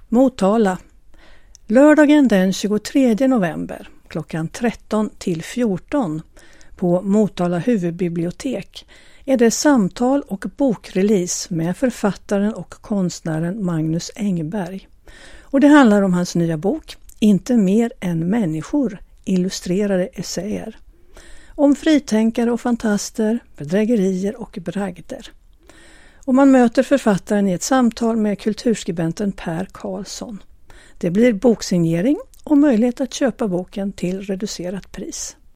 Motala. Lördagen den 23 november klockan 13 till 14 på Motala huvudbibliotek är det samtal och bokrelease med författaren och konstnären Magnus Engberg. Och det handlar om hans nya bok Inte mer än människor, illustrerade essäer. Om fritänkare och fantaster, bedrägerier och bragder. Och man möter författaren i ett samtal med kulturskribenten Per Karlsson. Det blir boksignering och möjlighet att köpa boken till reducerat pris.